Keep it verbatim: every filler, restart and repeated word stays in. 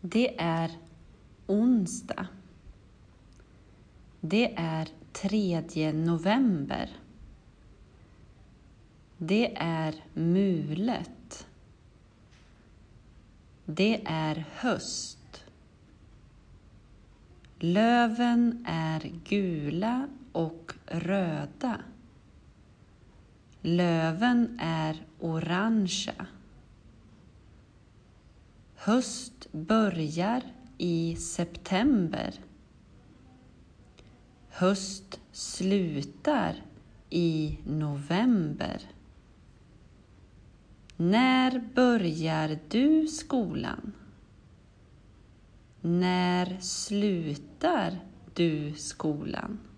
Det är onsdag. Det är tredje november. Det är mulet. Det är höst. Löven är gula och röda. Löven är orangea. Höst börjar i september. Höst slutar i november. När börjar du skolan? När slutar du skolan?